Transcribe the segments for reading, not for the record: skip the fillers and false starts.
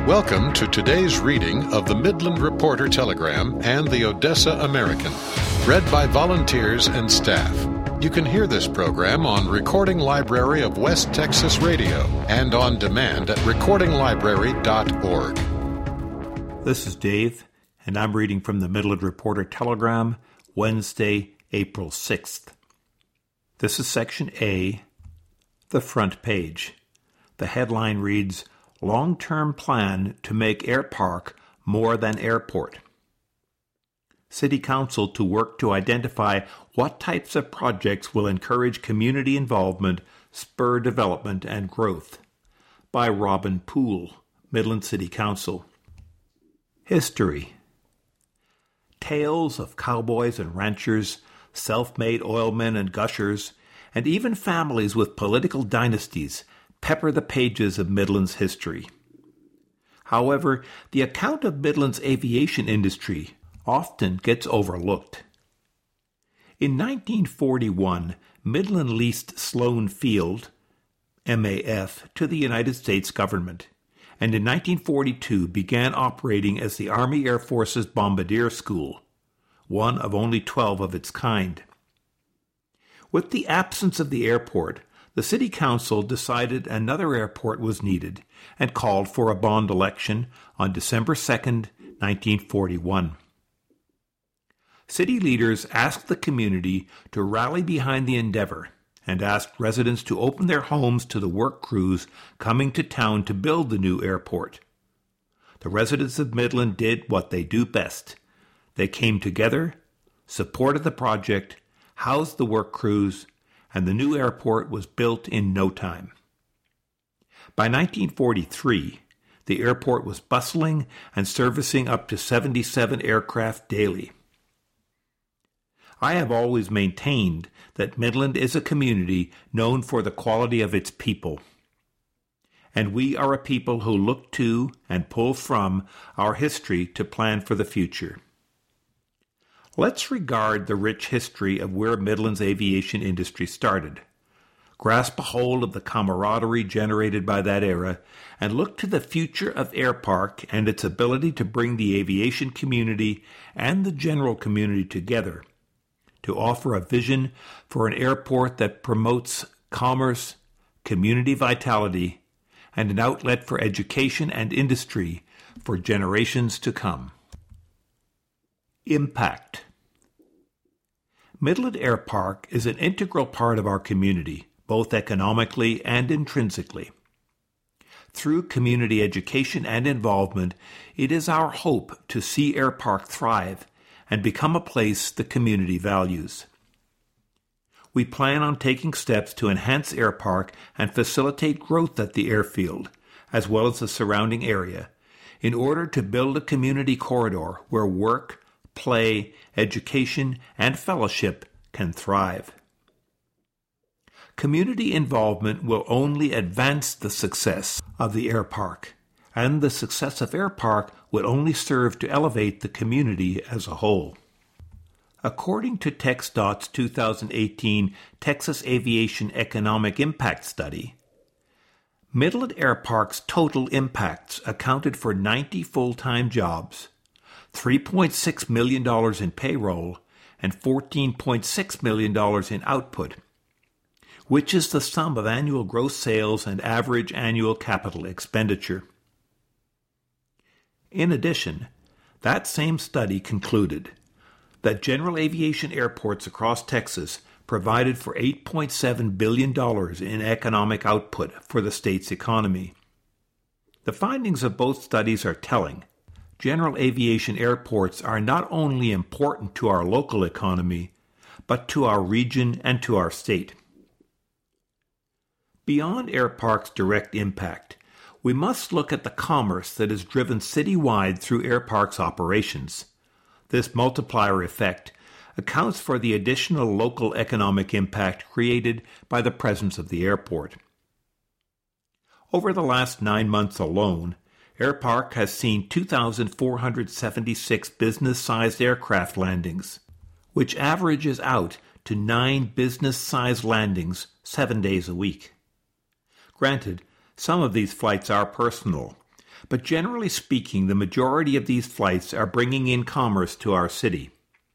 Welcome to today's reading of the Midland Reporter Telegram and the Odessa American, read by volunteers and staff. You can hear this program on Recording Library of West Texas Radio and on demand at recordinglibrary.org. This is Dave, and I'm reading from the Midland Reporter Telegram, Wednesday, April 6th. This is Section A, the front page. The headline reads, Long-term plan to make Air Park more than airport. City Council to work to identify what types of projects will encourage community involvement, spur development, and growth. By Robin Poole, Midland City Council. History. Tales of cowboys and ranchers, self-made oilmen and gushers, and even families with political dynasties pepper the pages of Midland's history. However, the account of Midland's aviation industry often gets overlooked. In 1941, Midland leased Sloan Field, MAF, to the United States government, and in 1942 began operating as the Army Air Force's Bombardier School, one of only 12 of its kind. With the absence of the airport, the City Council decided another airport was needed and called for a bond election on December 2, 1941. City leaders asked the community to rally behind the endeavor and asked residents to open their homes to the work crews coming to town to build the new airport. The residents of Midland did what they do best. They came together, supported the project, housed the work crews, and the new airport was built in no time. By 1943, the airport was bustling and servicing up to 77 aircraft daily. I have always maintained that Midland is a community known for the quality of its people. And we are a people who look to and pull from our history to plan for the future. Let's regard the rich history of where Midland's aviation industry started, grasp a hold of the camaraderie generated by that era, and look to the future of Air Park and its ability to bring the aviation community and the general community together to offer a vision for an airport that promotes commerce, community vitality, and an outlet for education and industry for generations to come. Impact. Midland Air Park is an integral part of our community, both economically and intrinsically. Through community education and involvement, it is our hope to see Air Park thrive and become a place the community values. We plan on taking steps to enhance Air Park and facilitate growth at the airfield, as well as the surrounding area, in order to build a community corridor where work, play, education, and fellowship can thrive. Community involvement will only advance the success of the Air Park, and the success of Air Park will only serve to elevate the community as a whole. According to TxDOT's 2018 Texas Aviation Economic Impact Study, Midland Air Park's total impacts accounted for 90 full-time jobs, $3.6 million in payroll, and $14.6 million in output, which is the sum of annual gross sales and average annual capital expenditure. In addition, that same study concluded that general aviation airports across Texas provided for $8.7 billion in economic output for the state's economy. The findings of both studies are telling. General aviation airports are not only important to our local economy, but to our region and to our state. Beyond Air Park's direct impact, we must look at the commerce that is driven citywide through Air Park's operations. This multiplier effect accounts for the additional local economic impact created by the presence of the airport. Over the last 9 months alone, Air Park has seen 2,476 business-sized aircraft landings, which averages out to 9 business-sized landings 7 days a week. Granted, some of these flights are personal, But generally speaking, the majority of these flights are bringing in commerce to our city.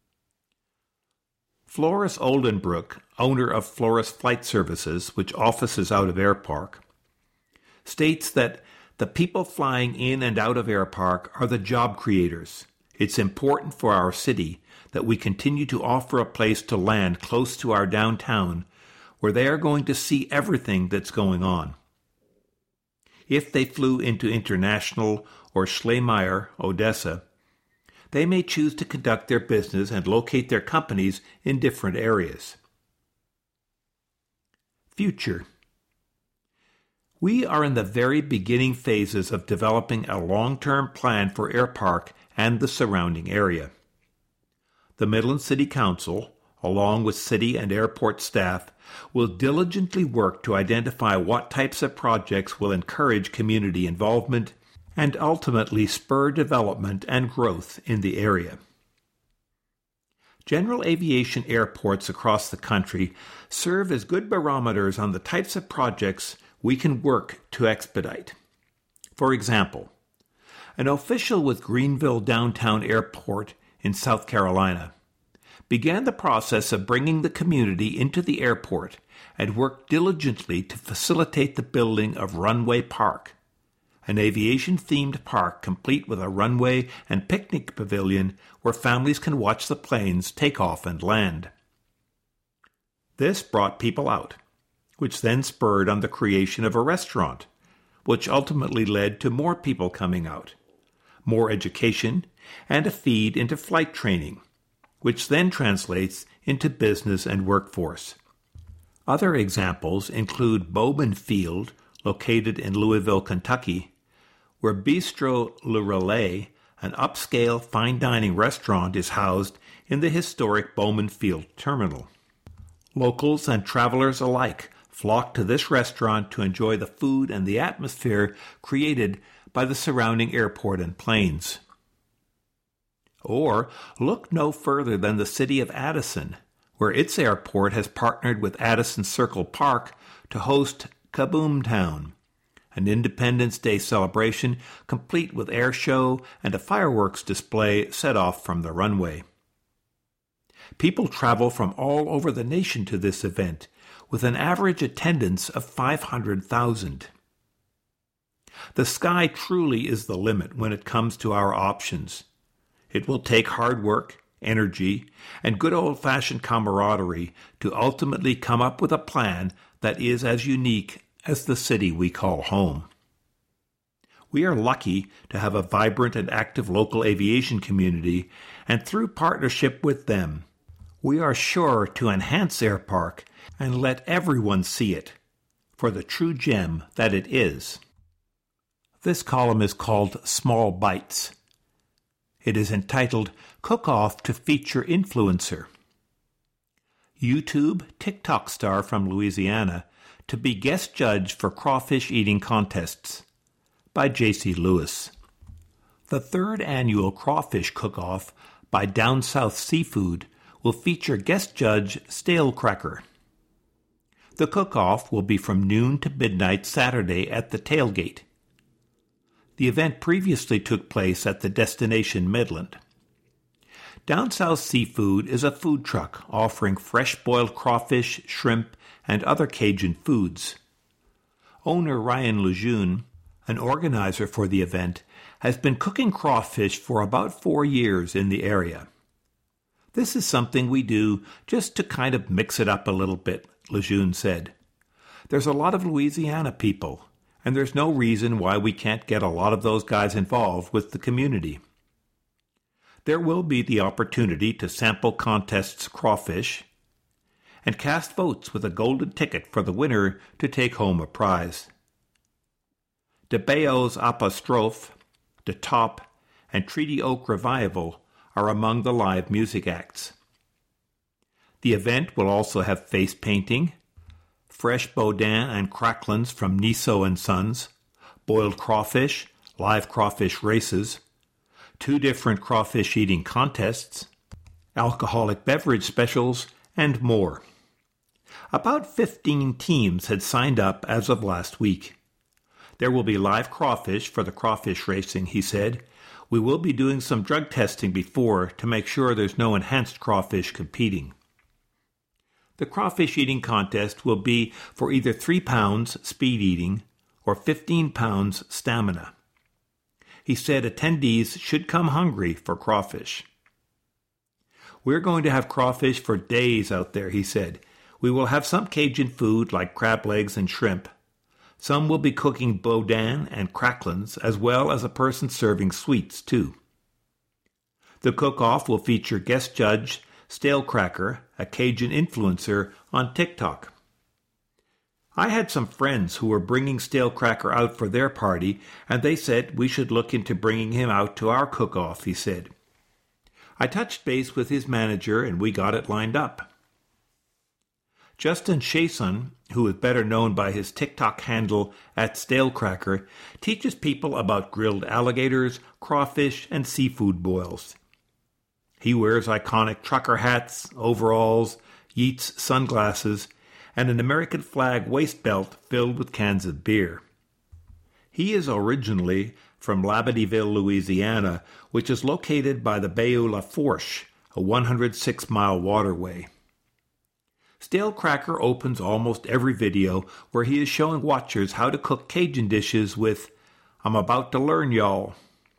Floris Oldenbrook, owner of Floris Flight Services, which offices out of Air Park, states that the people flying in and out of Air Park are the job creators. It's important for our city that we continue to offer a place to land close to our downtown where they are going to see everything that's going on. If they flew into International or Schleiermacher, Odessa, they may choose to conduct their business and locate their companies in different areas. Future. We are in the very beginning phases of developing a long-term plan for Air Park and the surrounding area. The Midland City Council, along with city and airport staff, will diligently work to identify what types of projects will encourage community involvement and ultimately spur development and growth in the area. General aviation airports across the country serve as good barometers on the types of projects we can work to expedite. For example, an official with Greenville Downtown Airport in South Carolina began the process of bringing the community into the airport and worked diligently to facilitate the building of Runway Park, an aviation-themed park complete with a runway and picnic pavilion where families can watch the planes take off and land. This brought people out, which then spurred on the creation of a restaurant, which ultimately led to more people coming out, more education, and a feed into flight training, which then translates into business and workforce. Other examples include Bowman Field, located in Louisville, Kentucky, where Bistro Le Relais, an upscale fine dining restaurant, is housed in the historic Bowman Field terminal. Locals and travelers alike flock to this restaurant to enjoy the food and the atmosphere created by the surrounding airport and planes. Or look no further than the city of Addison, where its airport has partnered with Addison Circle Park to host Kaboom Town, an Independence Day celebration complete with air show and a fireworks display set off from the runway. People travel from all over the nation to this event, with an average attendance of 500,000. The sky truly is the limit when it comes to our options. It will take hard work, energy, and good old-fashioned camaraderie to ultimately come up with a plan that is as unique as the city we call home. We are lucky to have a vibrant and active local aviation community, and through partnership with them, we are sure to enhance Air Park and let everyone see it for the true gem that it is. This column is called Small Bites. It is entitled Cook-Off to Feature Influencer. YouTube TikTok star from Louisiana to be guest judge for crawfish eating contests, by J.C. Lewis. The third annual Crawfish Cook-Off by Down South Seafood will feature guest judge Stale Cracker. The cook-off will be from noon to midnight Saturday at the Tailgate. The event previously took place at the Destination Midland. Down South Seafood is a food truck offering fresh boiled crawfish, shrimp, and other Cajun foods. Owner Ryan Lejeune, an organizer for the event, has been cooking crawfish for about 4 years in the area. This is something we do just to kind of mix it up a little bit, Lejeune said. There's a lot of Louisiana people, and there's no reason why we can't get a lot of those guys involved with the community. There will be the opportunity to sample contests crawfish and cast votes with a golden ticket for the winner to take home a prize. De Beo's Apostrophe, De Top, and Treaty Oak Revival are among the live music acts. The event will also have face painting, fresh boudin and cracklins from Niso and Sons, boiled crawfish, live crawfish races, 2 different crawfish eating contests, alcoholic beverage specials, and more. About 15 teams had signed up as of last week. There will be live crawfish for the crawfish racing, he said. We will be doing some drug testing before to make sure there's no enhanced crawfish competing. The crawfish eating contest will be for either 3 pounds speed eating or 15 pounds stamina. He said attendees should come hungry for crawfish. We're going to have crawfish for days out there, he said. We will have some Cajun food like crab legs and shrimp. Some will be cooking boudin and cracklins, as well as a person serving sweets, too. The cook-off will feature guest judge Stale Cracker, a Cajun influencer on TikTok. I had some friends who were bringing Stale Cracker out for their party, and they said we should look into bringing him out to our cook-off, he said. I touched base with his manager, and we got it lined up. Justin Chason, who is better known by his TikTok handle @StaleCracker, teaches people about grilled alligators, crawfish, and seafood boils. He wears iconic trucker hats, overalls, Yeats sunglasses, and an American flag waist belt filled with cans of beer. He is originally from Labadeville, Louisiana, which is located by the Bayou La Fourche, a 106-mile waterway. Stale Cracker opens almost every video where he is showing watchers how to cook Cajun dishes with, "I'm about to learn, y'all."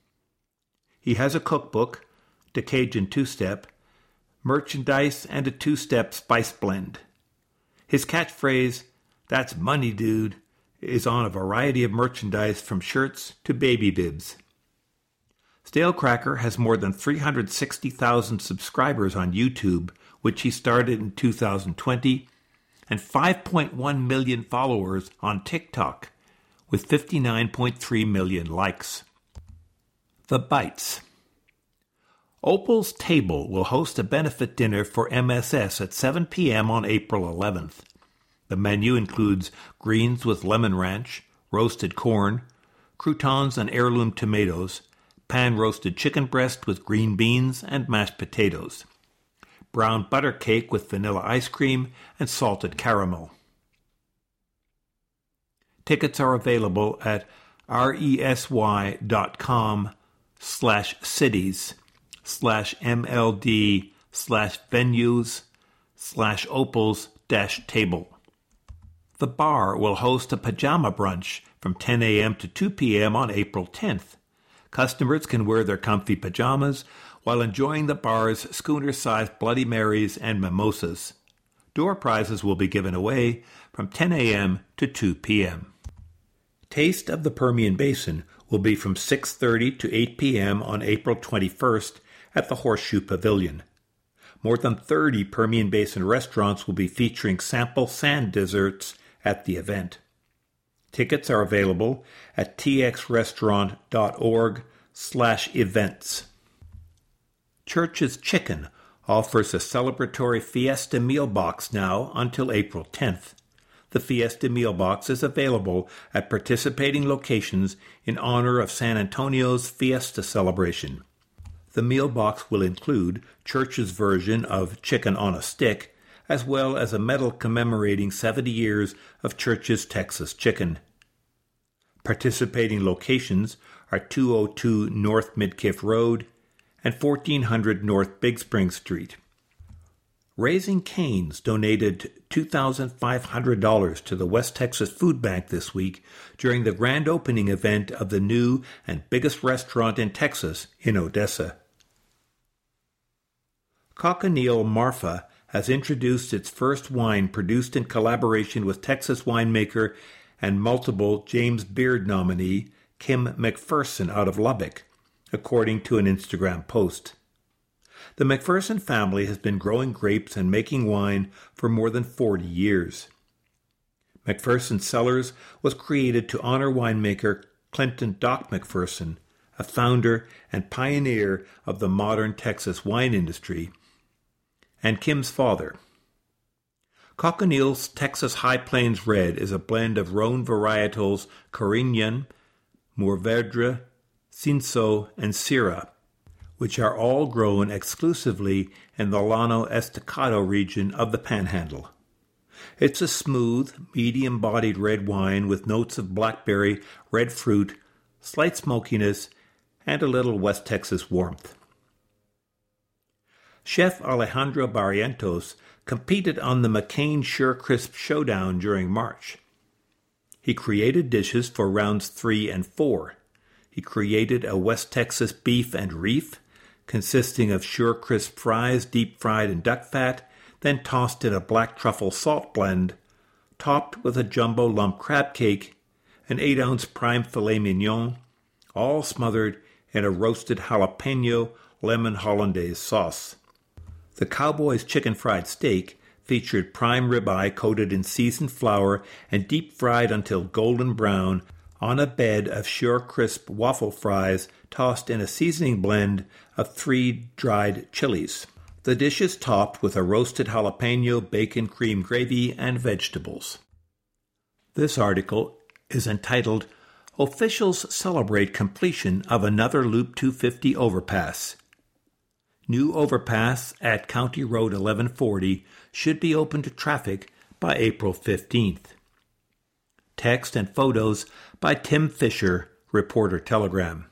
He has a cookbook, the Cajun Two-Step, merchandise, and a two-step spice blend. His catchphrase, "That's money, dude," is on a variety of merchandise from shirts to baby bibs. Stale Cracker has more than 360,000 subscribers on YouTube, which he started in 2020, and 5.1 million followers on TikTok, with 59.3 million likes. The Bites. Opal's Table will host a benefit dinner for MSS at 7 p.m. on April 11th. The menu includes greens with lemon ranch, roasted corn, croutons and heirloom tomatoes, pan-roasted chicken breast with green beans and mashed potatoes, brown butter cake with vanilla ice cream and salted caramel. Tickets are available at resy.com/cities/mld/venues/opals-table. The bar will host a pajama brunch from 10 a.m. to 2 p.m. on April 10th. Customers can wear their comfy pajamas while enjoying the bar's schooner-sized Bloody Marys and mimosas. Door prizes will be given away from 10 a.m. to 2 p.m. Taste of the Permian Basin will be from 6:30 to 8 p.m. on April 21st at the Horseshoe Pavilion. More than 30 Permian Basin restaurants will be featuring sample sand desserts at the event. Tickets are available at txrestaurant.org/events. Church's Chicken offers a celebratory Fiesta Meal Box now until April 10th. The Fiesta Meal Box is available at participating locations in honor of San Antonio's Fiesta celebration. The meal box will include Church's version of Chicken on a Stick, as well as a medal commemorating 70 years of Church's Texas Chicken. Participating locations are 202 North Midkiff Road and 1400 North Big Spring Street. Raising Cane's donated $2,500 to the West Texas Food Bank this week during the grand opening event of the new and biggest restaurant in Texas in Odessa. Cochineal Marfa has introduced its first wine produced in collaboration with Texas winemaker and multiple James Beard nominee Kim McPherson out of Lubbock, according to an Instagram post. The McPherson family has been growing grapes and making wine for more than 40 years. McPherson Cellars was created to honor winemaker Clinton Doc McPherson, a founder and pioneer of the modern Texas wine industry, and Kim's father. Cochineal's Texas High Plains Red is a blend of Rhone varietals Carignan, Mourvèdre, Cinsault, and Syrah, which are all grown exclusively in the Llano Estacado region of the Panhandle. It's a smooth, medium-bodied red wine with notes of blackberry, red fruit, slight smokiness, and a little West Texas warmth. Chef Alejandro Barrientos competed on the McCain Sure Crisp Showdown during March. He created dishes for rounds 3 and 4. He created a West Texas beef and reef, consisting of Sure Crisp fries deep-fried in duck fat, then tossed in a black truffle salt blend, topped with a jumbo lump crab cake, an 8-ounce prime filet mignon, all smothered in a roasted jalapeno lemon hollandaise sauce. The Cowboy's chicken fried steak featured prime ribeye coated in seasoned flour and deep-fried until golden brown on a bed of Sure Crisp waffle fries tossed in a seasoning blend of 3 dried chilies. The dish is topped with a roasted jalapeno, bacon, cream gravy, and vegetables. This article is entitled, Officials Celebrate Completion of Another Loop 250 Overpass. New overpass at County Road 1140 should be open to traffic by April 15th. Text and photos by Tim Fisher, Reporter Telegram.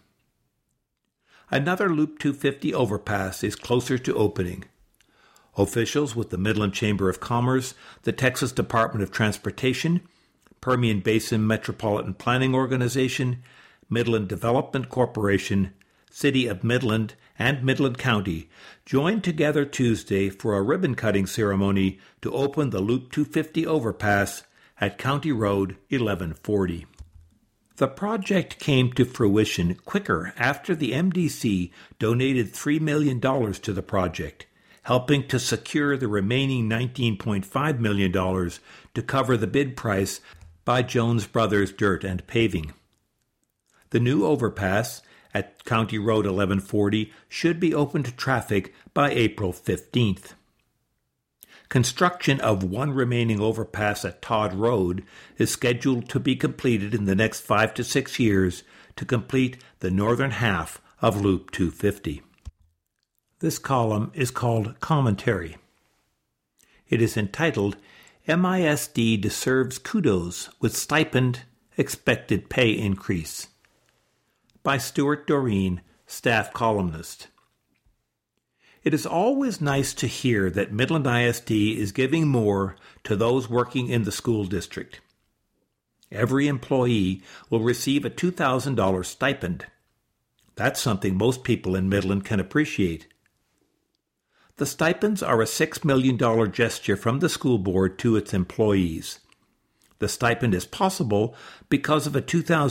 Another Loop 250 overpass is closer to opening. Officials with the Midland Chamber of Commerce, the Texas Department of Transportation, Permian Basin Metropolitan Planning Organization, Midland Development Corporation, City of Midland, and Midland County joined together Tuesday for a ribbon-cutting ceremony to open the Loop 250 overpass at County Road 1140. The project came to fruition quicker after the MDC donated $3 million to the project, helping to secure the remaining $19.5 million to cover the bid price by Jones Brothers Dirt and Paving. The new overpass at County Road 1140 should be open to traffic by April 15th. Construction of one remaining overpass at Todd Road is scheduled to be completed in the next 5 to 6 years to complete the northern half of Loop 250. This column is called Commentary. It is entitled, MISD Deserves Kudos with Stipend Expected Pay Increase, by Stuart Doreen, staff columnist. It is always nice to hear that Midland ISD is giving more to those working in the school district. Every employee will receive a $2,000 stipend. That's something most people in Midland can appreciate. The stipends are a $6 million gesture from the school board to its employees. The stipend is possible because of a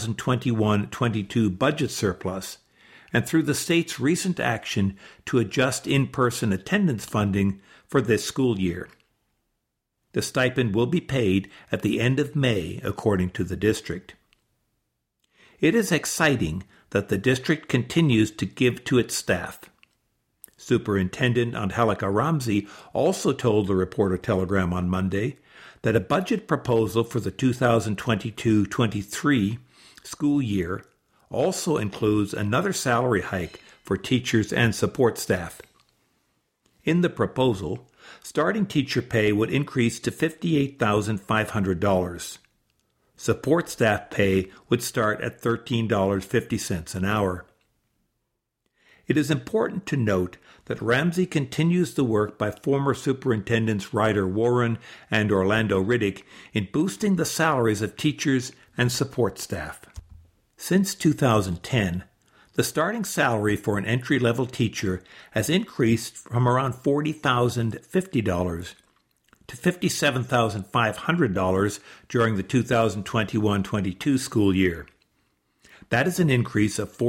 2021-22 budget surplus and through the state's recent action to adjust in-person attendance funding for this school year. The stipend will be paid at the end of May, according to the district. It is exciting that the district continues to give to its staff. Superintendent Angelica Ramsey also told the Reporter Telegram on Monday that a budget proposal for the 2022-23 school year also includes another salary hike for teachers and support staff. In the proposal, starting teacher pay would increase to $58,500. Support staff pay would start at $13.50 an hour. It is important to note that Ramsey continues the work by former Superintendents Ryder Warren and Orlando Riddick in boosting the salaries of teachers and support staff. Since 2010, the starting salary for an entry-level teacher has increased from around $40,050 to $57,500 during the 2021-22 school year. That is an increase of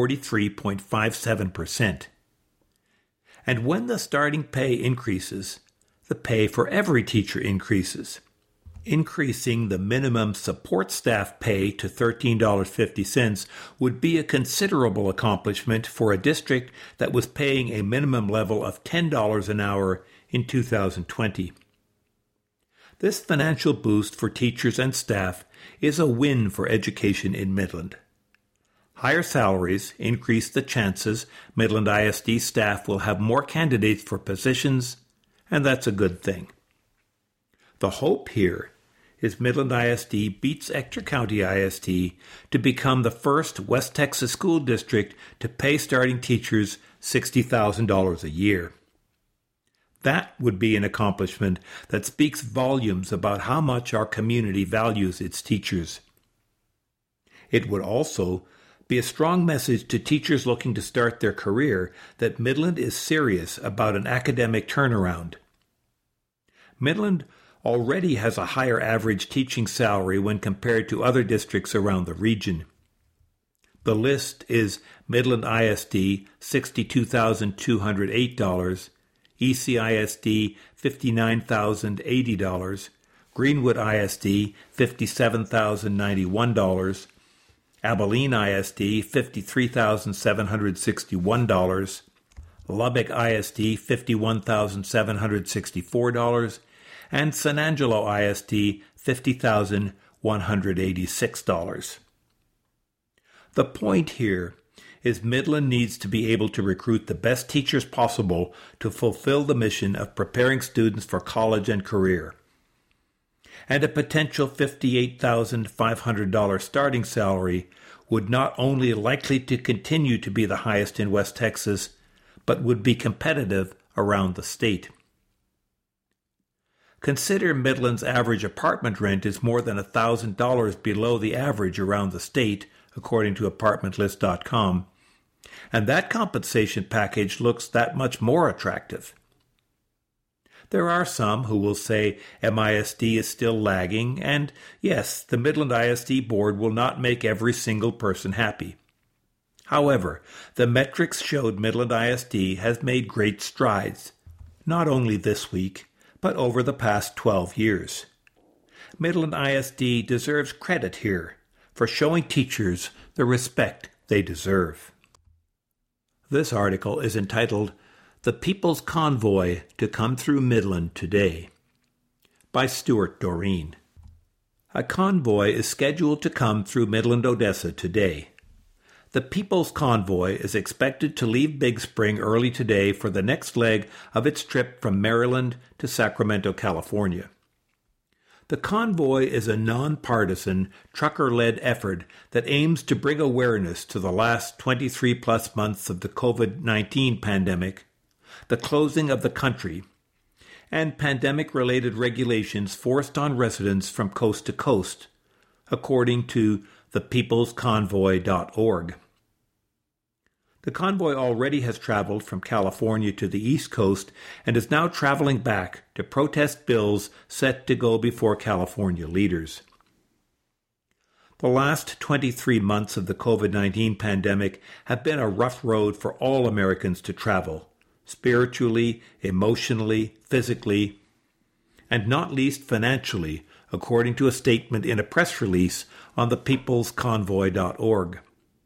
43.57%. And when the starting pay increases, the pay for every teacher increases. Increasing the minimum support staff pay to $13.50 would be a considerable accomplishment for a district that was paying a minimum level of $10 an hour in 2020. This financial boost for teachers and staff is a win for education in Midland. Higher salaries increase the chances Midland ISD staff will have more candidates for positions, and that's a good thing. The hope here is Midland ISD beats Ector County ISD to become the first West Texas school district to pay starting teachers $60,000 a year. That would be an accomplishment that speaks volumes about how much our community values its teachers. It would also be a strong message to teachers looking to start their career that Midland is serious about an academic turnaround. Midland already has a higher average teaching salary when compared to other districts around the region. The list is Midland ISD $62,208, ECISD $59,080, Greenwood ISD $57,091, Abilene ISD $53,761, Lubbock ISD $51,764, and San Angelo ISD $50,186. The point here is Midland needs to be able to recruit the best teachers possible to fulfill the mission of preparing students for college and career. And a potential $58,500 starting salary would not only likely to continue to be the highest in West Texas, but would be competitive around the state. Consider Midland's average apartment rent is more than $1,000 below the average around the state, according to ApartmentList.com, and that compensation package looks that much more attractive. There are some who will say MISD is still lagging, and yes, the Midland ISD board will not make every single person happy. However, the metrics showed Midland ISD has made great strides, not only this week, but over the past 12 years. Midland ISD deserves credit here for showing teachers the respect they deserve. This article is entitled The People's Convoy to Come Through Midland Today by Stuart Doreen. A convoy is scheduled to come through Midland, Odessa today. The People's Convoy is expected to leave Big Spring early today for the next leg of its trip from Maryland to Sacramento, California. The convoy is a nonpartisan, trucker-led effort that aims to bring awareness to the last 23-plus months of the COVID-19 pandemic, the closing of the country, and pandemic-related regulations forced on residents from coast to coast, according to thepeoplesconvoy.org. The convoy already has traveled from California to the East Coast and is now traveling back to protest bills set to go before California leaders. The last 23 months of the COVID-19 pandemic have been a rough road for all Americans to travel, spiritually, emotionally, physically, and not least financially, according to a statement in a press release on thepeoplesconvoy.org.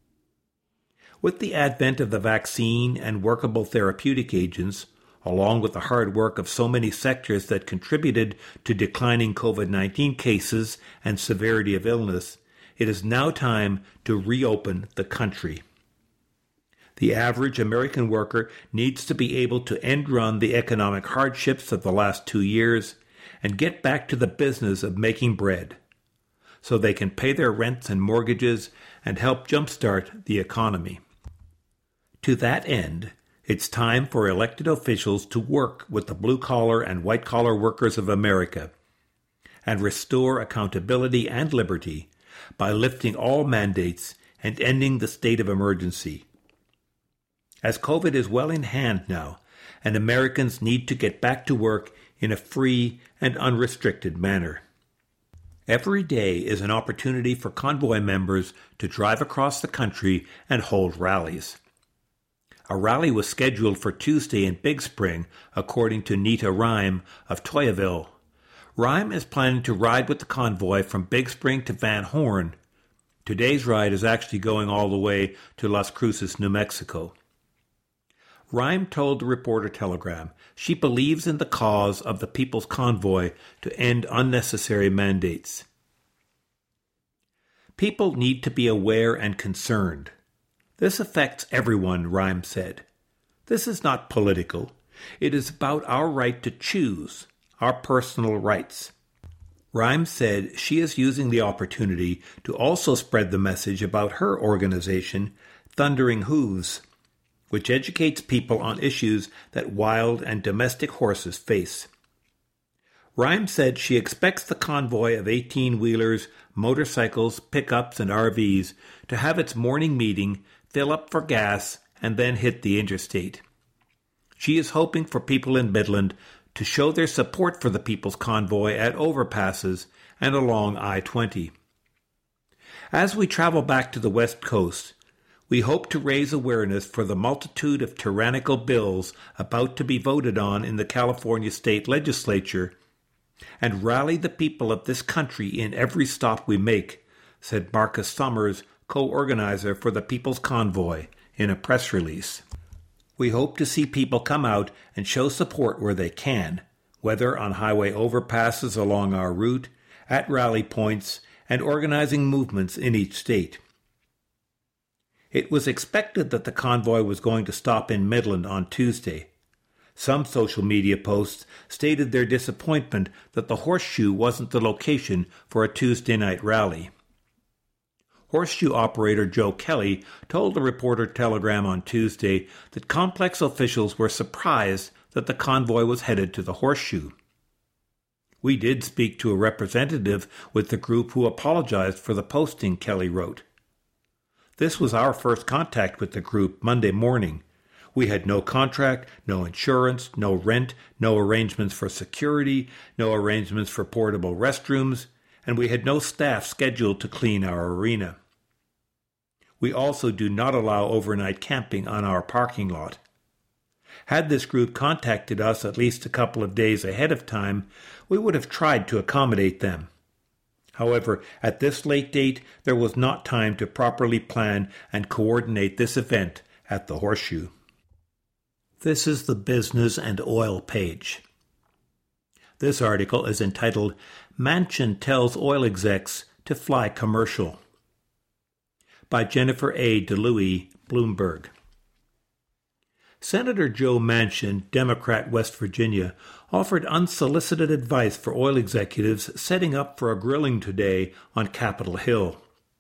With the advent of the vaccine and workable therapeutic agents, along with the hard work of so many sectors that contributed to declining COVID-19 cases and severity of illness, it is now time to reopen the country. The average American worker needs to be able to end-run the economic hardships of the last 2 years and get back to the business of making bread, so they can pay their rents and mortgages and help jumpstart the economy. To that end, it's time for elected officials to work with the blue-collar and white-collar workers of America and restore accountability and liberty by lifting all mandates and ending the state of emergency. As COVID is well in hand now, and Americans need to get back to work in a free and unrestricted manner. Every day is an opportunity for convoy members to drive across the country and hold rallies. A rally was scheduled for Tuesday in Big Spring, according to Nita Rhyme of Toyaville. Rhyme is planning to ride with the convoy from Big Spring to Van Horn. Today's ride is actually going all the way to Las Cruces, New Mexico. Rhyme told the Reporter-Telegram she believes in the cause of the People's Convoy to end unnecessary mandates. People need to be aware and concerned. This affects everyone, Rhyme said. This is not political. It is about our right to choose, our personal rights. Rhimes said she is using the opportunity to also spread the message about her organization, Thundering Hooves, which educates people on issues that wild and domestic horses face. Rhimes said she expects the convoy of 18-wheelers, motorcycles, pickups, and RVs to have its morning meeting, fill up for gas, and then hit the interstate. She is hoping for people in Midland to show their support for the People's Convoy at overpasses and along I-20. As we travel back to the West Coast, we hope to raise awareness for the multitude of tyrannical bills about to be voted on in the California State Legislature and rally the people of this country in every stop we make, said Marcus Summers, co-organizer for the People's Convoy, in a press release. We hope to see people come out and show support where they can, whether on highway overpasses along our route, at rally points, and organizing movements in each state. It was expected that the convoy was going to stop in Midland on Tuesday. Some social media posts stated their disappointment that the Horseshoe wasn't the location for a Tuesday night rally. Horseshoe operator Joe Kelly told the Reporter-Telegram on Tuesday that complex officials were surprised that the convoy was headed to the Horseshoe. We did speak to a representative with the group who apologized for the posting, Kelly wrote. This was our first contact with the group Monday morning. We had no contract, no insurance, no rent, no arrangements for security, no arrangements for portable restrooms, and we had no staff scheduled to clean our arena. We also do not allow overnight camping on our parking lot. Had this group contacted us at least a couple of days ahead of time, we would have tried to accommodate them. However, at this late date, there was not time to properly plan and coordinate this event at the Horseshoe. This is the Business and Oil page. This article is entitled, Manchin Tells Oil Execs to Fly Commercial, by Jennifer A. DeLuey, Bloomberg. Senator Joe Manchin, Democrat, West Virginia, offered unsolicited advice for oil executives setting up for a grilling today on Capitol Hill.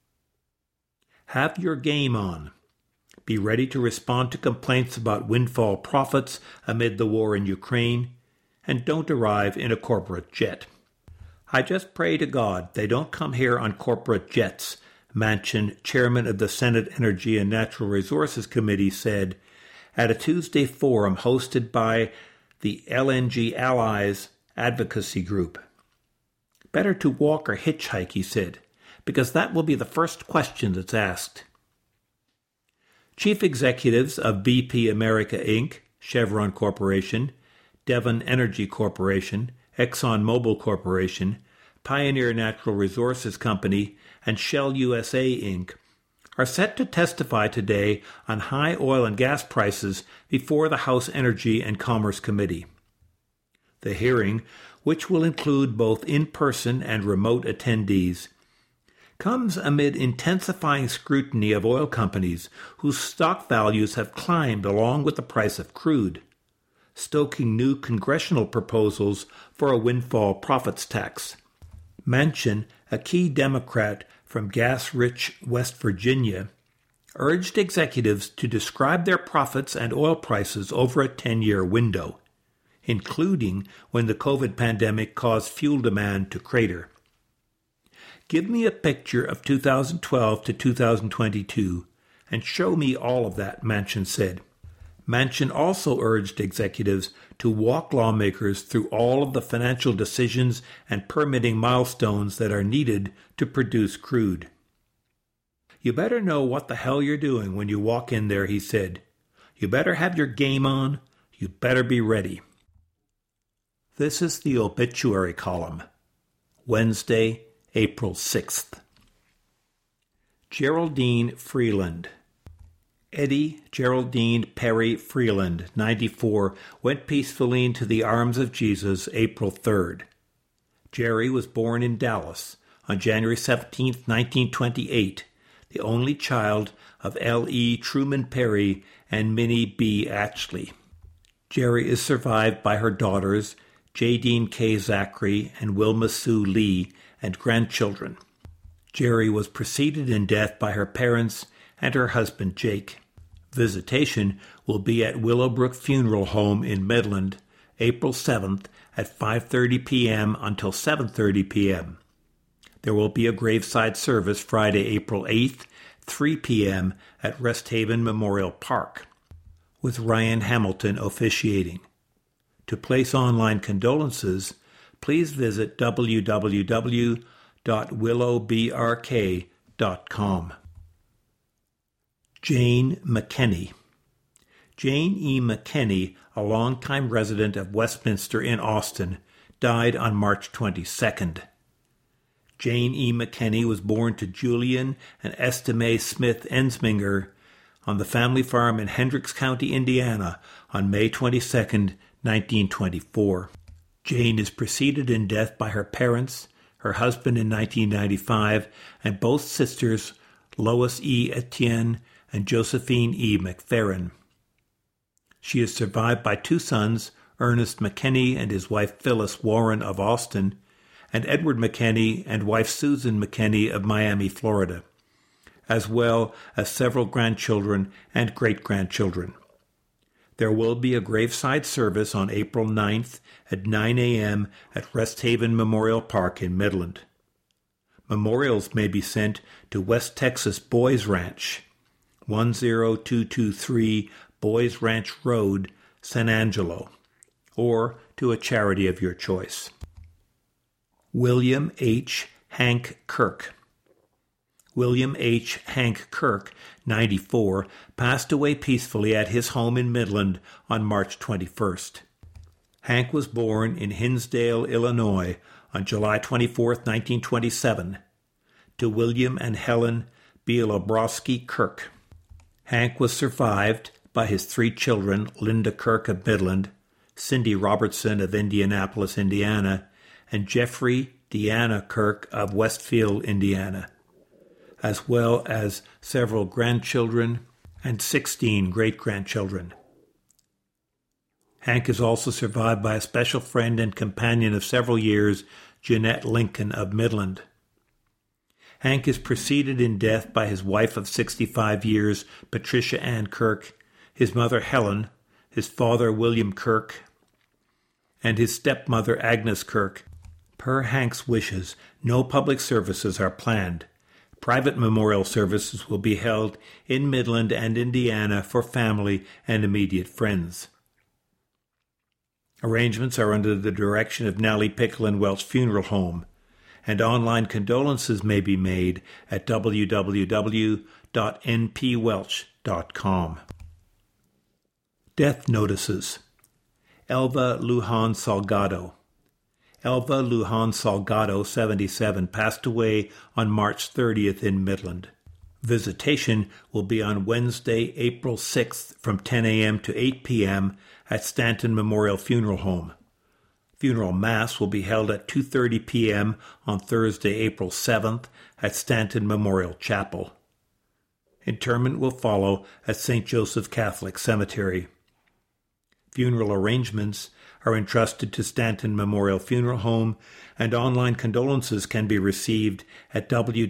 Have your game on. Be ready to respond to complaints about windfall profits amid the war in Ukraine, and don't arrive in a corporate jet. I just pray to God they don't come here on corporate jets, Manchin, chairman of the Senate Energy and Natural Resources Committee, said at a Tuesday forum hosted by the LNG Allies Advocacy Group. Better to walk or hitchhike, he said, because that will be the first question that's asked. Chief executives of BP America Inc., Chevron Corporation, Devon Energy Corporation, ExxonMobil Corporation, Pioneer Natural Resources Company, and Shell USA Inc. are set to testify today on high oil and gas prices before the House Energy and Commerce Committee. The hearing, which will include both in-person and remote attendees, comes amid intensifying scrutiny of oil companies whose stock values have climbed along with the price of crude, stoking new congressional proposals for a windfall profits tax. Manchin, a key Democrat from gas-rich West Virginia, urged executives to describe their profits and oil prices over a 10-year window, including when the COVID pandemic caused fuel demand to crater. Give me a picture of 2012 to 2022 and show me all of that, Manchin said. Manchin also urged executives to walk lawmakers through all of the financial decisions and permitting milestones that are needed to produce crude. You better know what the hell you're doing when you walk in there, he said. You better have your game on. You better be ready. This is the obituary column. Wednesday, April 6th. Geraldine Freeland. Eddie Geraldine Perry Freeland, 94, went peacefully into the arms of Jesus April 3rd. Jerry was born in Dallas on January 17, 1928, the only child of L.E. Truman Perry and Minnie B. Atchley. Jerry is survived by her daughters, Jadine K. Zachary and Wilma Sue Lee, and grandchildren. Jerry was preceded in death by her parents and her husband Jake. Visitation will be at Willowbrook Funeral Home in Midland, April 7th at 5:30 p.m. until 7:30 p.m. There will be a graveside service Friday, April 8th, 3 p.m. at Rest Haven Memorial Park, with Ryan Hamilton officiating. To place online condolences, please visit www.willowbrk.com. Jane McKenney. Jane E. McKenney, a longtime resident of Westminster in Austin, died on March 22nd. Jane E. McKenney was born to Julian and Estime Smith Ensminger on the family farm in Hendricks County, Indiana, on May 22, 1924. Jane is preceded in death by her parents, her husband in 1995, and both sisters, Lois E. Etienne and Josephine E. McFerrin. She is survived by two sons, Ernest McKenney and his wife Phyllis Warren of Austin, and Edward McKenney and wife Susan McKenney of Miami, Florida, as well as several grandchildren and great-grandchildren. There will be a graveside service on April 9th at 9 a.m. at Rest Haven Memorial Park in Midland. Memorials may be sent to West Texas Boys Ranch, 10223 Boys Ranch Road, San Angelo, or to a charity of your choice. William H. Hank Kirk. William H. Hank Kirk, 94, passed away peacefully at his home in Midland on March 21st. Hank was born in Hinsdale, Illinois, on July 24, 1927, to William and Helen Bielobroski Kirk. Hank was survived by his three children, Linda Kirk of Midland, Cindy Robertson of Indianapolis, Indiana, and Jeffrey Deanna Kirk of Westfield, Indiana, as well as several grandchildren and 16 great-grandchildren. Hank is also survived by a special friend and companion of several years, Jeanette Lincoln of Midland. Hank is preceded in death by his wife of 65 years, Patricia Ann Kirk, his mother Helen, his father William Kirk, and his stepmother Agnes Kirk. Per Hank's wishes, no public services are planned. Private memorial services will be held in Midland and Indiana for family and immediate friends. Arrangements are under the direction of Nally Pickle and Welch Funeral Home, and online condolences may be made at www.npwelch.com. Death notices. Elva Lujan Salgado. Elva Lujan Salgado, 77, passed away on March 30th in Midland. Visitation will be on Wednesday, April 6th from 10 a.m. to 8 p.m. at Stanton Memorial Funeral Home. Funeral Mass will be held at 2:30 p.m. on Thursday, April 7th at Stanton Memorial Chapel. Interment will follow at St. Joseph Catholic Cemetery. Funeral arrangements are entrusted to Stanton Memorial Funeral Home, and online condolences can be received at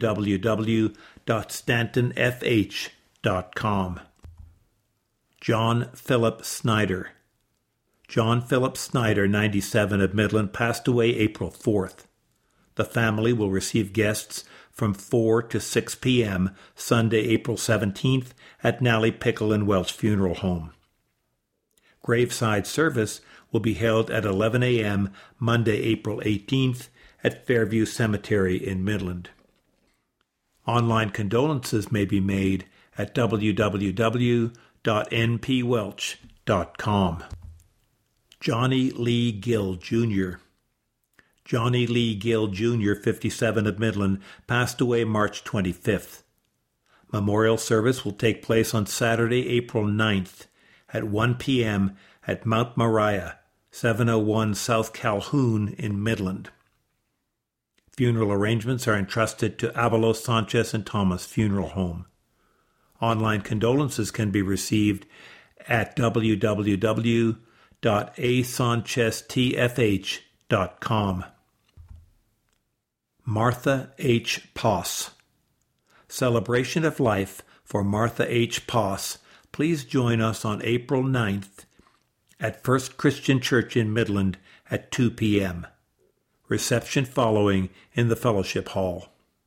www.stantonfh.com. John Philip Snyder. John Philip Snyder, 97, of Midland, passed away April 4th. The family will receive guests from 4 to 6 p.m. Sunday, April 17th at Nally Pickle and Welch Funeral Home. Graveside service will be held at 11 a.m. Monday, April 18th at Fairview Cemetery in Midland. Online condolences may be made at www.npwelch.com. Johnny Lee Gill, Jr. Johnny Lee Gill, Jr., 57, of Midland, passed away March 25th. Memorial service will take place on Saturday, April 9th at 1 p.m. at Mount Moriah, 701 South Calhoun in Midland. Funeral arrangements are entrusted to Avalos Sanchez and Thomas Funeral Home. Online condolences can be received at www.npwelch.com. www.asancheztfh.com. Martha H. Poss. Celebration of Life for Martha H. Poss. Please join us on April 9th at First Christian Church in Midland at 2 p.m. Reception following in the Fellowship Hall.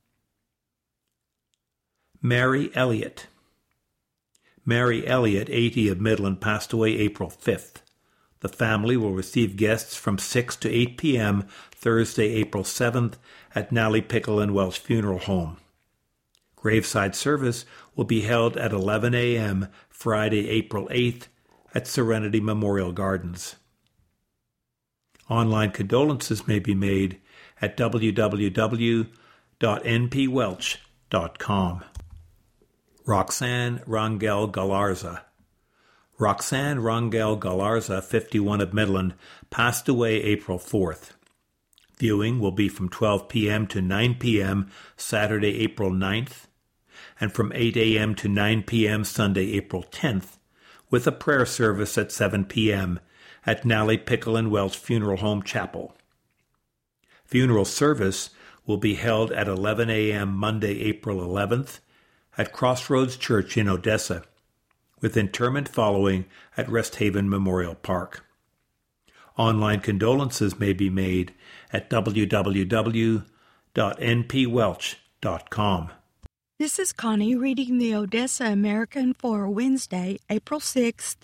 Mary Elliott. Mary Elliott, 80, of Midland, passed away April 5th. The family will receive guests from 6 to 8 p.m. Thursday, April 7th at Nally Pickle and Welsh Funeral Home. Graveside service will be held at 11 a.m. Friday, April 8th at Serenity Memorial Gardens. Online condolences may be made at www.npwelch.com. Roxanne Rangel Galarza. Roxanne Rangel Galarza, 51, of Midland, passed away April 4th. Viewing will be from 12 p.m. to 9 p.m. Saturday, April 9th, and from 8 a.m. to 9 p.m. Sunday, April 10th, with a prayer service at 7 p.m. at Nally Pickle and Welsh Funeral Home Chapel. Funeral service will be held at 11 a.m. Monday, April 11th, at Crossroads Church in Odessa, with interment following at Rest Haven Memorial Park. Online condolences may be made at www.npwelch.com. This is Connie reading the Odessa American for Wednesday, April 6,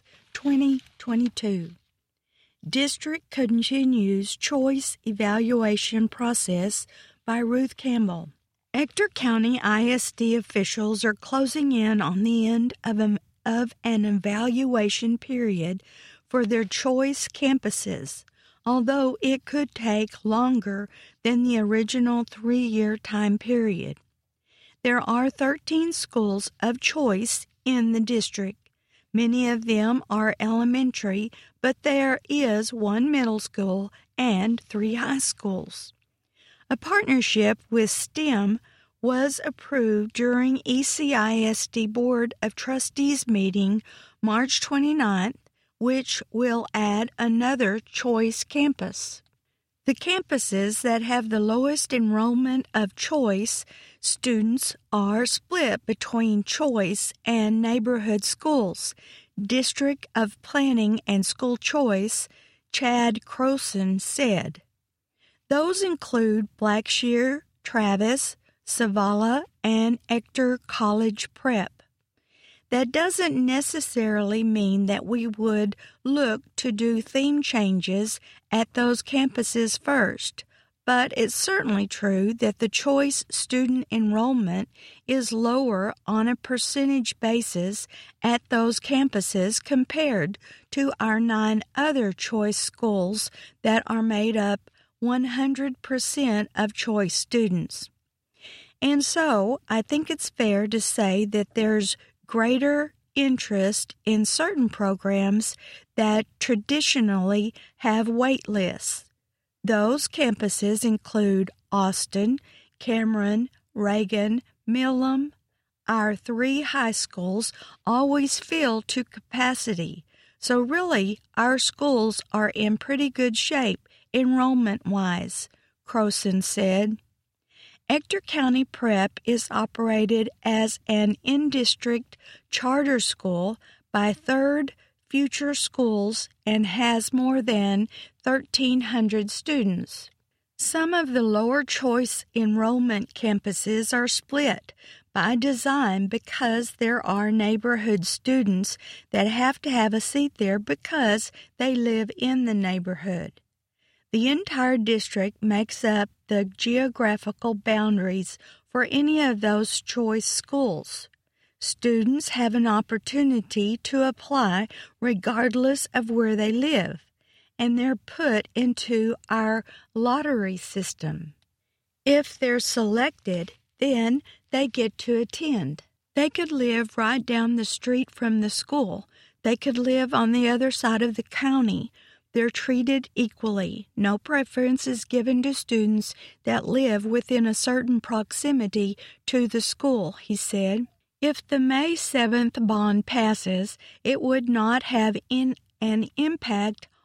2022. District continues choice evaluation process by Ruth Campbell. Ector County ISD officials are closing in on the end of an evaluation period for their choice campuses, although it could take longer than the original 3-year time period. There are 13 schools of choice in the district. Many of them are elementary, but there is 1 middle school and 3 high schools. A partnership with STEM was approved during ECISD Board of Trustees meeting March 29th, which will add another choice campus. The campuses that have the lowest enrollment of choice students are split between choice and neighborhood schools. District of Planning and School Choice, Chad Croson, said. Those include Blackshear, Travis, Savala, and Ector College Prep. That doesn't necessarily mean that we would look to do theme changes at those campuses first, but it's certainly true that the choice student enrollment is lower on a percentage basis at those campuses compared to our 9 other choice schools that are made up 100% of choice students. And so, I think it's fair to say that there's greater interest in certain programs that traditionally have wait lists. Those campuses include Austin, Cameron, Reagan, Milam. Our 3 high schools always fill to capacity, so really our schools are in pretty good shape enrollment-wise, Croson said. Ector County Prep is operated as an in-district charter school by Third Future Schools and has more than 1,300 students. Some of the lower choice enrollment campuses are split by design because there are neighborhood students that have to have a seat there because they live in the neighborhood. The entire district makes up the geographical boundaries for any of those choice schools. Students have an opportunity to apply regardless of where they live, and they're put into our lottery system. If they're selected, then they get to attend. They could live right down the street from the school. They could live on the other side of the county. They're treated equally. No preference is given to students that live within a certain proximity to the school, he said. If the May 7th bond passes, it would not have an impact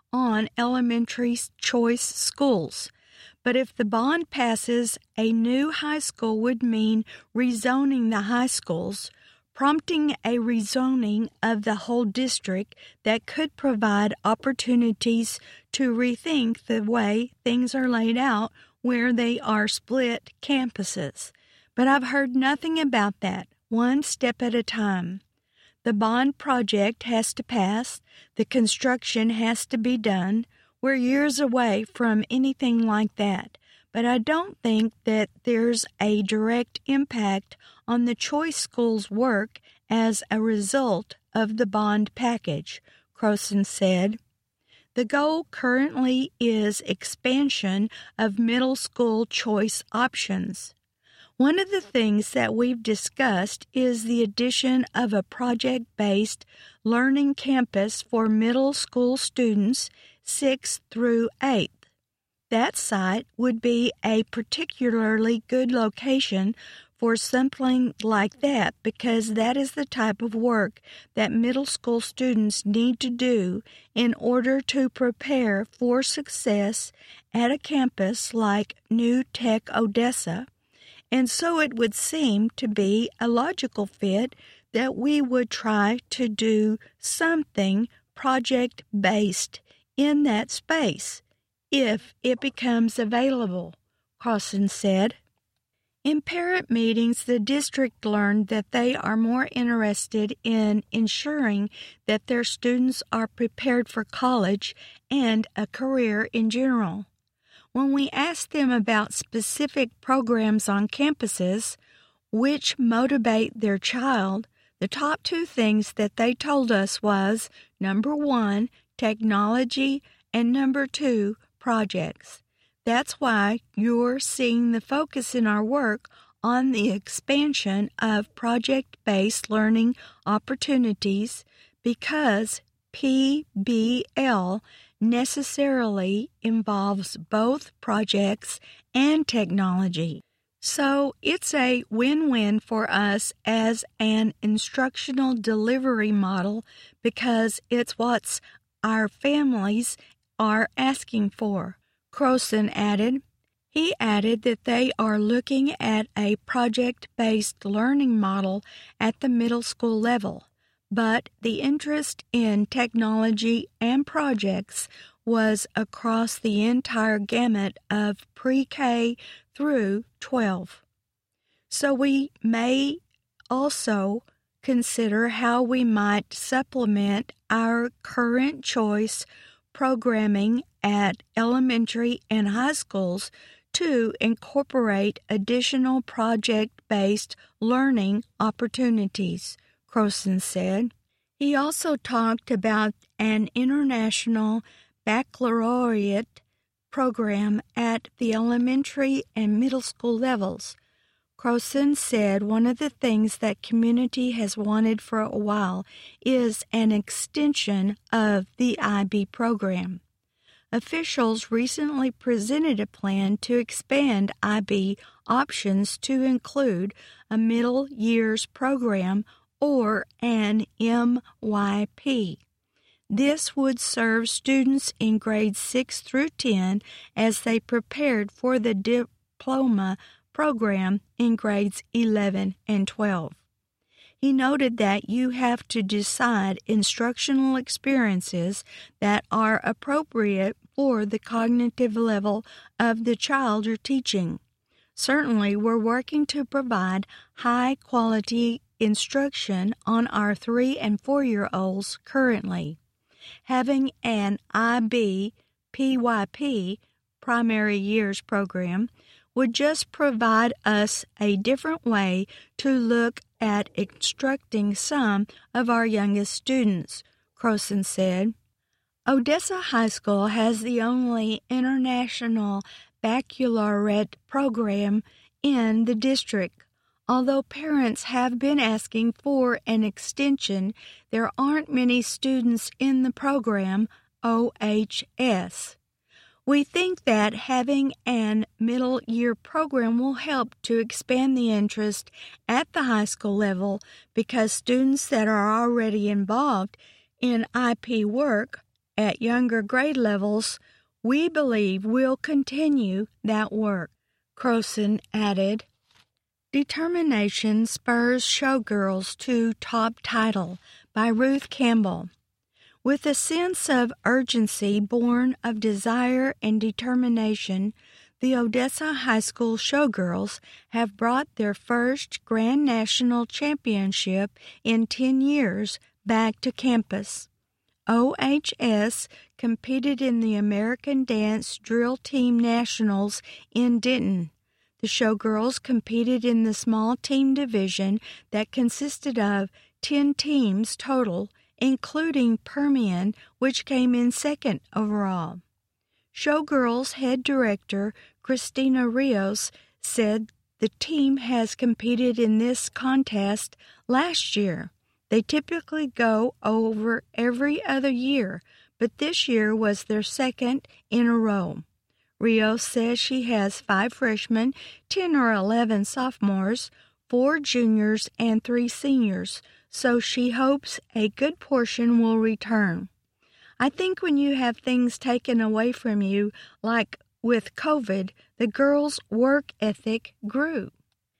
on elementary choice schools. But if the bond passes, a new high school would mean rezoning the high schools, prompting a rezoning of the whole district that could provide opportunities to rethink the way things are laid out where they are split campuses. But I've heard nothing about that, one step at a time. The bond project has to pass, the construction has to be done. We're years away from anything like that, but I don't think that there's a direct impact on the choice schools' work as a result of the bond package, Croson said. The goal currently is expansion of middle school choice options. One of the things that we've discussed is the addition of a project-based learning campus for middle school students 6th through 8th. That site would be a particularly good location for something like that because that is the type of work that middle school students need to do in order to prepare for success at a campus like New Tech Odessa. And so it would seem to be a logical fit that we would try to do something project-based in that space if it becomes available, Croson said. In parent meetings, the district learned that they are more interested in ensuring that their students are prepared for college and a career in general. When we asked them about specific programs on campuses which motivate their child, the top two things that they told us was, number 1, technology, and number 2, projects. That's why you're seeing the focus in our work on the expansion of project-based learning opportunities because PBL necessarily involves both projects and technology. So it's a win-win for us as an instructional delivery model because it's what our families are asking for, Croson added. He added that they are looking at a project-based learning model at the middle school level, but the interest in technology and projects was across the entire gamut of pre-K through 12. So we may also consider how we might supplement our current choice programming at elementary and high schools to incorporate additional project-based learning opportunities, Croson said. He also talked about an international baccalaureate program at the elementary and middle school levels. Croson said one of the things that community has wanted for a while is an extension of the IB program. Officials recently presented a plan to expand IB options to include a middle years program or an MYP. This would serve students in grades 6 through 10 as they prepared for the diploma program in grades 11 and 12. He noted that you have to decide instructional experiences that are appropriate for the cognitive level of the child you're teaching. Certainly, we're working to provide high-quality instruction on our 3- and 4-year-olds currently. Having an IB PYP, primary years program, would just provide us a different way to look at instructing some of our youngest students, Croson said. Odessa High School has the only international baccalaureate program in the district. Although parents have been asking for an extension, there aren't many students in the program, OHS. We think that having an middle year program will help to expand the interest at the high school level because students that are already involved in IP work at younger grade levels, we believe we'll continue that work. Croson added, Determination Spurs Showgirls to Top Title by Ruth Campbell. With a sense of urgency born of desire and determination, the Odessa High School Showgirls have brought their first Grand National Championship in 10 years back to campus. OHS competed in the American Dance Drill Team Nationals in Denton. The Showgirls competed in the small team division that consisted of 10 teams total, including Permian, which came in second overall. Showgirls head director Christina Rios said the team has competed in this contest last year. They typically go over every other year, but this year was their second in a row. Rios says she has 5 freshmen, 10 or 11 sophomores, 4 juniors, and 3 seniors, so she hopes a good portion will return. I think when you have things taken away from you, like with COVID, the girls' work ethic grew.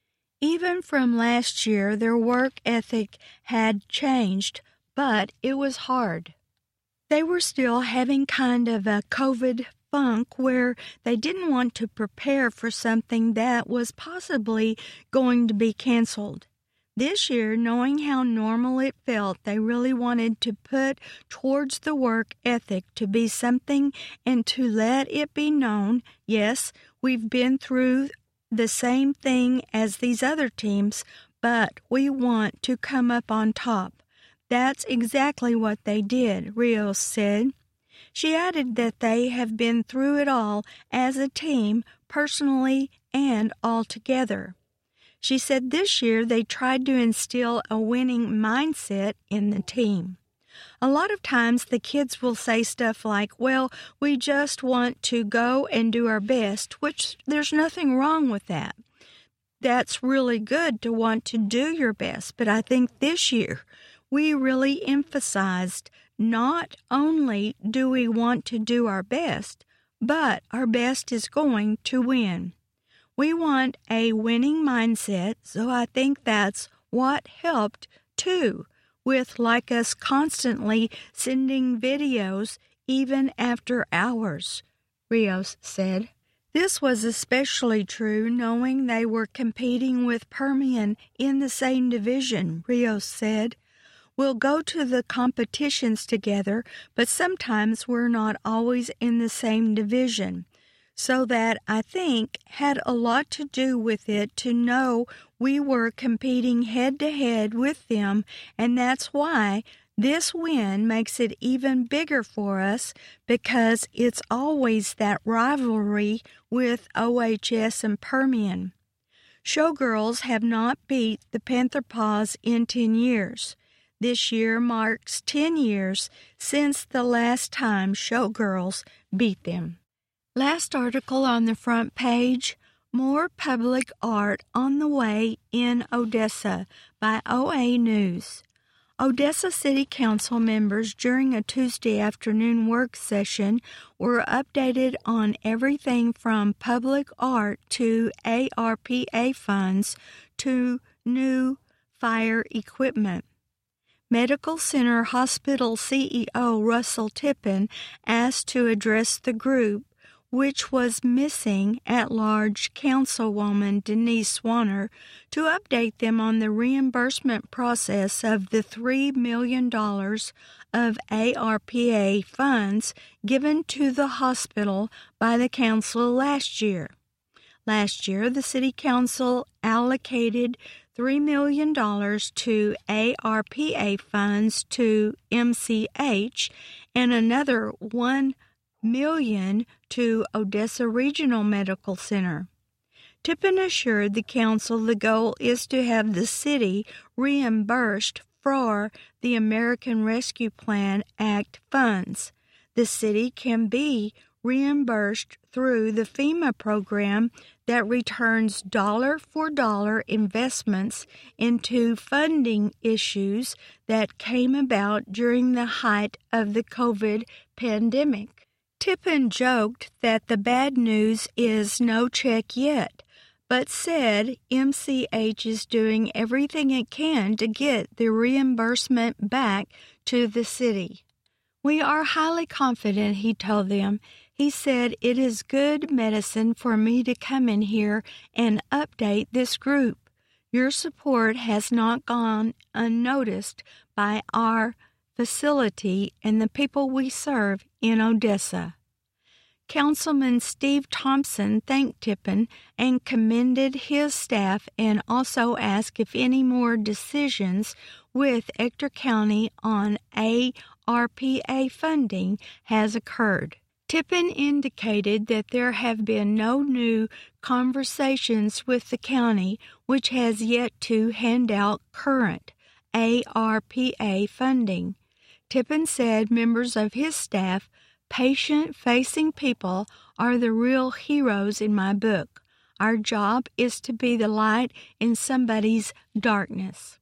Even from last year, their work ethic had changed, but it was hard. They were still having kind of a COVID funk where they didn't want to prepare for something that was possibly going to be canceled. This year, knowing how normal it felt, they really wanted to put towards the work ethic to be something and to let it be known, yes, we've been through the same thing as these other teams, but we want to come up on top. That's exactly what they did, Rios said. She added that they have been through it all as a team, personally and all together. She said this year they tried to instill a winning mindset in the team. A lot of times the kids will say stuff like, well, we just want to go and do our best, which there's nothing wrong with that. That's really good to want to do your best, but I think this year we really emphasized not only do we want to do our best, but our best is going to win. We want a winning mindset, so I think that's what helped, too, with like us constantly sending videos even after hours, Rios said. This was especially true knowing they were competing with Permian in the same division, Rios said. We'll go to the competitions together, but sometimes we're not always in the same division. So that, I think, had a lot to do with it to know we were competing head-to-head with them, and that's why this win makes it even bigger for us because it's always that rivalry with OHS and Permian. Showgirls have not beat the Panther Paws in 10 years. This year marks 10 years since the last time Showgirls beat them. Last article on the front page, More Public Art on the Way in Odessa by OA News. Odessa City Council members during a Tuesday afternoon work session were updated on everything from public art to ARPA funds to new fire equipment. Medical Center Hospital CEO Russell Tippin asked to address the group, which was missing at-large Councilwoman Denise Swanner, to update them on the reimbursement process of the $3 million of ARPA funds given to the hospital by the council last year. Last year, the City Council allocated $3 million to ARPA funds to MCH and another $1 million to Odessa Regional Medical Center. Tippin assured the council the goal is to have the city reimbursed for the American Rescue Plan Act funds. The city can be reimbursed through the FEMA program that returns dollar-for-dollar investments into funding issues that came about during the height of the COVID pandemic. Tippin joked that the bad news is no check yet, but said MCH is doing everything it can to get the reimbursement back to the city. We are highly confident, he told them. He said, it is good medicine for me to come in here and update this group. Your support has not gone unnoticed by our facility and the people we serve in Odessa. Councilman Steve Thompson thanked Tippin and commended his staff and also asked if any more decisions with Ector County on ARPA funding has occurred. Tippin indicated that there have been no new conversations with the county, which has yet to hand out current ARPA funding. Tippin said members of his staff, patient-facing people, are the real heroes in my book. Our job is to be the light in somebody's darkness.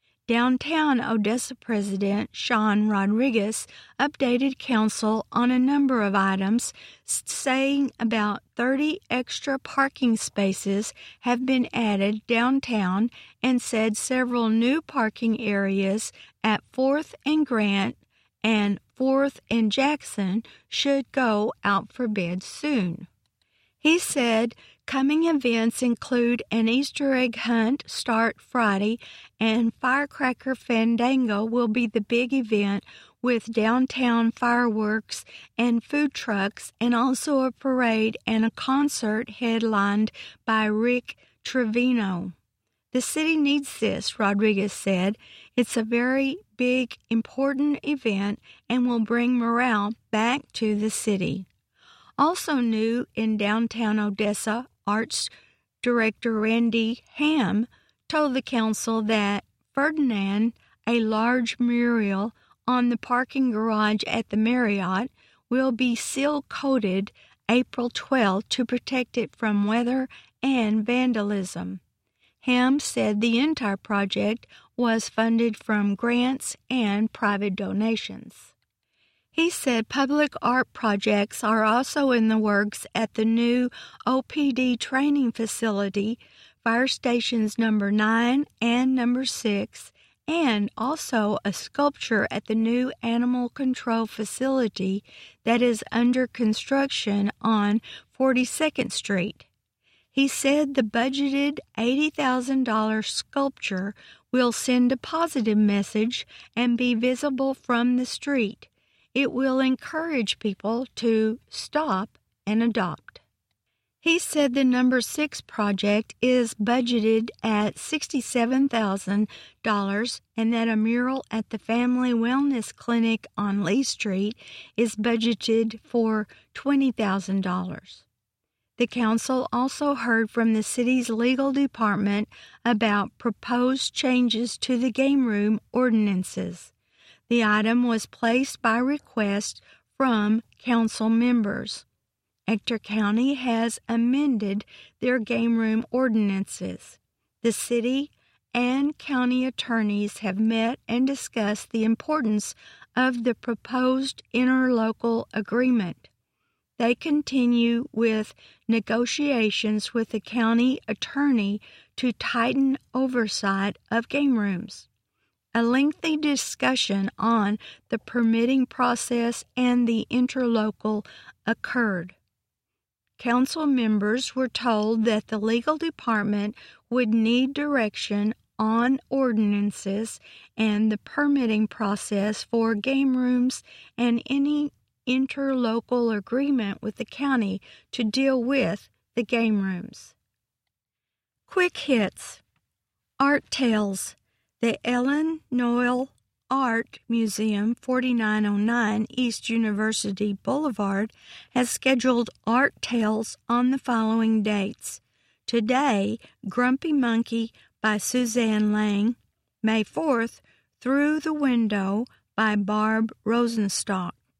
Downtown Odessa President Sean Rodriguez updated council on a number of items, saying about 30 extra parking spaces have been added downtown and said several new parking areas at 4th and Grant and 4th and Jackson should go out for bid soon. He said coming events include an Easter egg hunt start Friday, and Firecracker Fandango will be the big event with downtown fireworks and food trucks, and also a parade and a concert headlined by Rick Trevino. The city needs this, Rodriguez said. It's a very big, important event and will bring morale back to the city. Also new in downtown Odessa, Arts Director Randy Ham told the council that Ferdinand, a large mural on the parking garage at the Marriott, will be seal-coated April 12th to protect it from weather and vandalism. Ham said the entire project was funded from grants and private donations. He said public art projects are also in the works at the new OPD training facility, fire stations number 9 and number 6, and also a sculpture at the new animal control facility that is under construction on 42nd Street. He said the budgeted $80,000 sculpture will send a positive message and be visible from the street. It will encourage people to stop and adopt. He said the number 6 project is budgeted at $67,000 and that a mural at the Family Wellness Clinic on Lee Street is budgeted for $20,000. The council also heard from the city's legal department about proposed changes to the game room ordinances. The item was placed by request from council members. Ector County has amended their game room ordinances. The city and county attorneys have met and discussed the importance of the proposed interlocal agreement. They continue with negotiations with the county attorney to tighten oversight of game rooms. A lengthy discussion on the permitting process and the interlocal occurred. Council members were told that the legal department would need direction on ordinances and the permitting process for game rooms and any interlocal agreement with the county to deal with the game rooms. Quick hits. Art Tales. The Ellen Noel Art Museum, 4909 East University Boulevard, has scheduled Art Tales on the following dates. Today, Grumpy Monkey by Suzanne Lang, May 4th, Through the Window by Barb Rosenstock.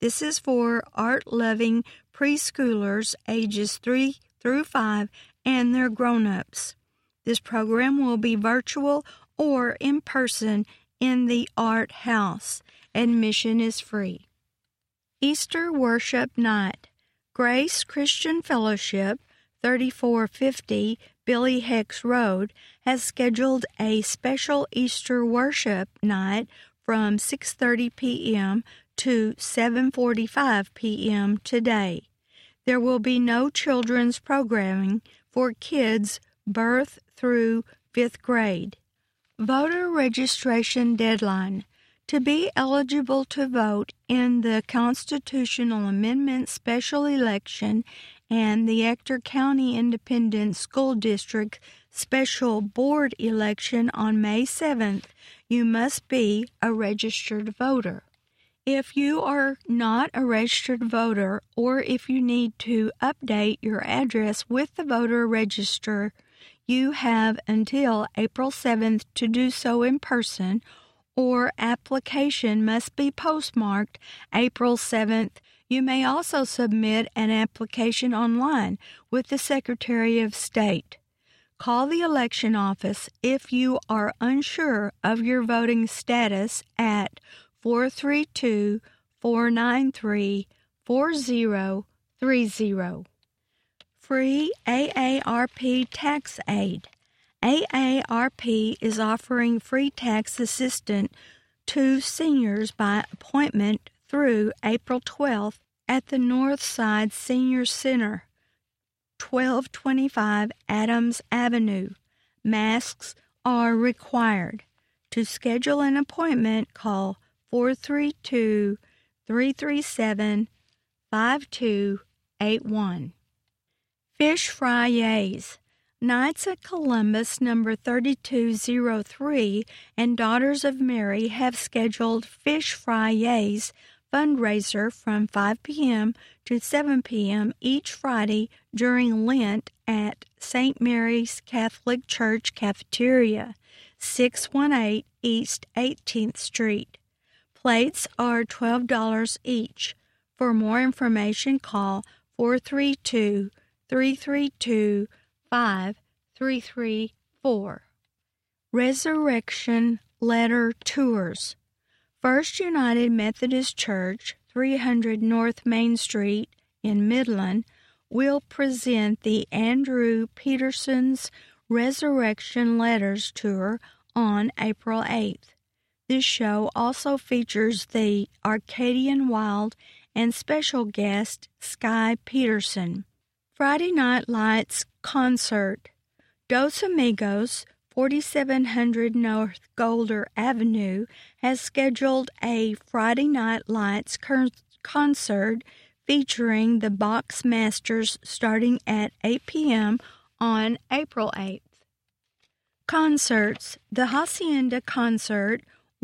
This is for art-loving preschoolers ages 3 through 5 and their grown-ups. This program will be virtual or in person in the Art House. Admission is free. Easter Worship Night. Grace Christian Fellowship, 3450 Billy Hex Road, has scheduled a special Easter worship night from 6:30 p.m. to 7:45 p.m. today. There will be no children's programming for kids birth through 5th grade. Voter registration deadline. To be eligible to vote in the Constitutional Amendment special election and the Ector County Independent School District special board election on May 7th, you must be a registered voter. If you are not a registered voter, or if you need to update your address with the voter register, you have until April 7th to do so in person, or application must be postmarked April 7th. You may also submit an application online with the Secretary of State. Call the election office if you are unsure of your voting status at 432-493-4030. Free AARP Tax Aid. AARP is offering free tax assistance to seniors by appointment through April 12th at the Northside Senior Center, 1225 Adams Avenue. Masks are required. To schedule an appointment, call 432-337-5281. Fish Fries. Knights of Columbus number 3203 and Daughters of Mary have scheduled Fish Fries fundraiser from 5 p.m. to 7 p.m. each Friday during Lent at St. Mary's Catholic Church Cafeteria, 618 East 18th Street. Plates are $12 each. For more information, call 432-332-5334. Resurrection Letter Tours. First United Methodist Church, 300 North Main Street in Midland, will present the Andrew Peterson's Resurrection Letters Tour on April 8th. This show also features the Arcadian Wild and special guest Sky Peterson. Friday Night Lights Concert. Dos Amigos, 4700 North Golder Avenue, has scheduled a Friday Night Lights concert featuring the Box Masters starting at 8 p.m. on April 8th. Concerts. The Hacienda Concert,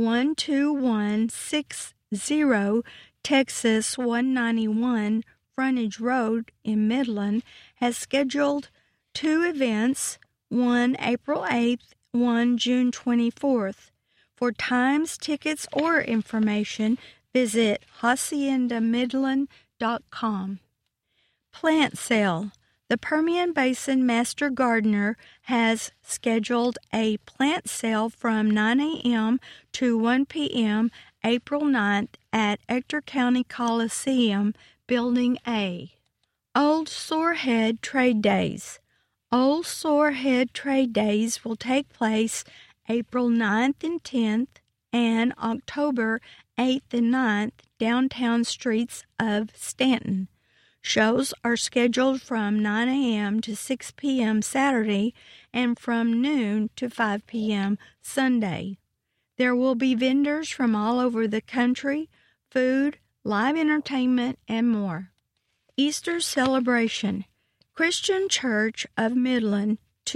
12160 Texas 191 Frontage Road in Midland, has scheduled 2 events, one April 8th, one June 24th. For times, tickets, or information, visit haciendamidland.com. Plant sale. The Permian Basin Master Gardener has scheduled a plant sale from 9 a.m. to 1 p.m. April 9th at Ector County Coliseum, Building A. Old Sorehead Trade Days. Old Sorehead Trade Days will take place April 9th and 10th and October 8th and 9th, downtown streets of Stanton. Shows are scheduled from 9 a.m. to 6 p.m. Saturday and from noon to 5 p.m. Sunday. There will be vendors from all over the country, food, live entertainment, and more. Easter Celebration. Christian Church of Midland,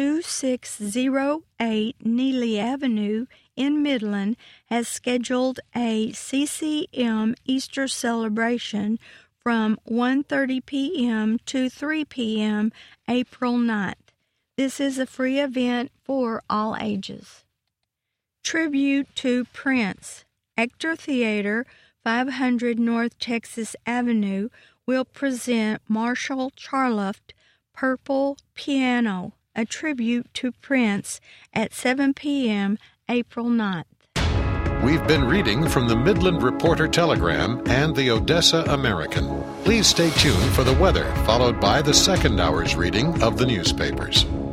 2608 Neely Avenue in Midland, has scheduled a CCM Easter celebration from 1:30 p.m. to 3 p.m. April 9th. This is a free event for all ages. Tribute to Prince. Ector Theater, 500 North Texas Avenue will present Marshall Charlotte Purple Piano, a tribute to Prince, at 7 p.m. April 9th. We've been reading from the Midland Reporter Telegram and the Odessa American. Please stay tuned for the weather, followed by the second hour's reading of the newspapers.